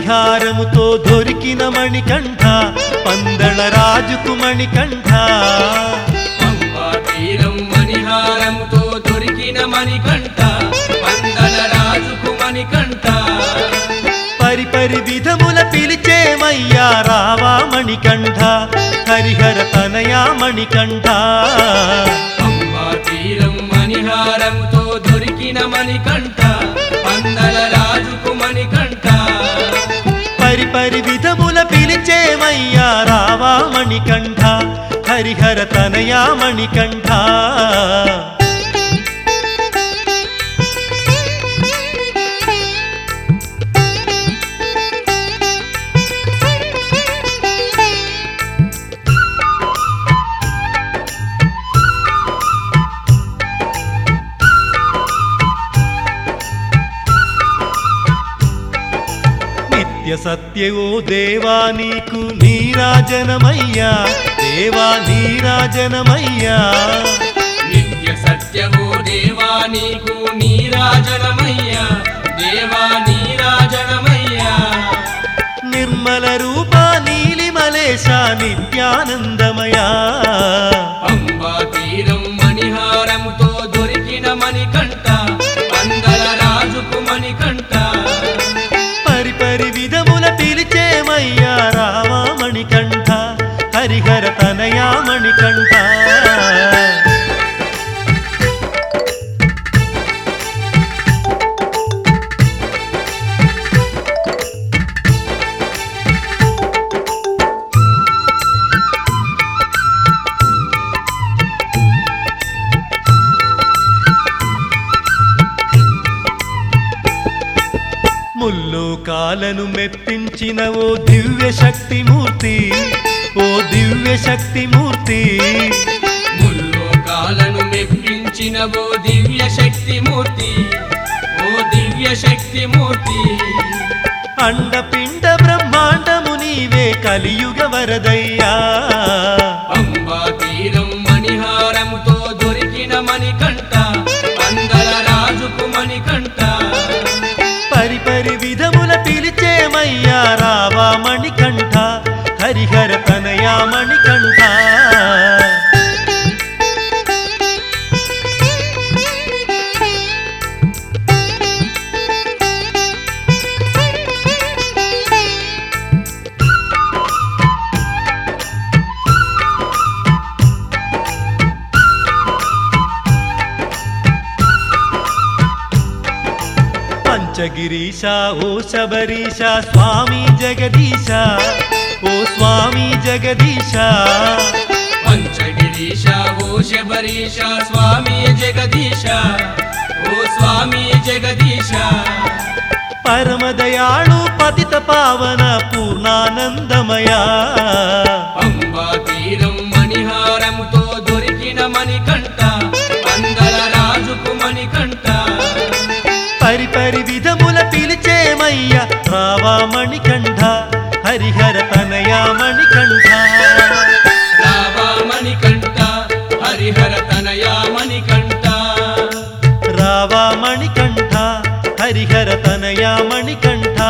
మణిహారముతో దొరికిన మణికంఠ పందల రాజుకు మణికంఠ పంబా తీరం మణిహారముతో దొరికిన మణికంఠ పందల రాజుకు మణికంఠ పరిపరి విధముల పిలిచేమయ్యా రావా మణికంఠ హరిహర తనయా మణికంఠ పంబా తీరం మణిహారముతో దొరికిన మణికంఠ పందల రాజుకు మణికంఠ పరిపరి విధముల పిలిచేమయ్యా రావా మణికంఠ హరిహర తనయా మణికంఠ నిత్య సత్యవో దేవా నీకు నీరాజనమయ్యా దేవా నీరాజనమయ్యా నిత్య సత్యవో దేవా నీకు నీరాజనమయ్యా దేవా నీరాజనమయ్యా నిర్మల రూప నీలిమలేశ నిత్యానందమయా పంబా తీరం మణిహారముతో దొరికిన మణికంఠ పందల రాజుకు మణికంఠ పరిపరి విధముల పిలిచేమయ్యా రావా మణికంఠ హరిహర తనయా మణికంఠ ముల్లోకాలను మెప్పించిన ఓ దివ్య శక్తిమూర్తి ఓ దివ్య శక్తిమూర్తి ముల్లోకాలను మెప్పించిన ఓ దివ్య శక్తిమూర్తి ఓ దివ్య శక్తిమూర్తి అండపిండ బ్రహ్మాండము నీవే కలియుగ వరదయ్యా పంబా తీరం మణిహారముతో దొరికిన మణికంఠ పందల రాజుకు మణికంఠ పరిపరి విధముల పిలిచేమయ్యా రావా మణికంఠ హరిహర తనయా మణికంఠ పంచగిరీశ ఓ శబరీశ స్వామి జగదీశ ఓ స్వామి జగదీశ పంచగిరీశ ఓ శబరీశ స్వామి జగదీశ ఓ స్వామి జగదీశ పరమదయాళు పతిత పావన పూర్ణానందమయా పంబా తీరం మణిహారముతో దొరికిన మణికంఠ పందల రాజుకు మణికంఠ పరిపరి విధముల పిలిచేమయ్యా రావా మణికంఠ హరిహర తనయా మణికంఠ రావా మణికంఠ హరిహర తనయా మణికంఠ రావా మణికంఠ హరిహర తనయా మణికంఠ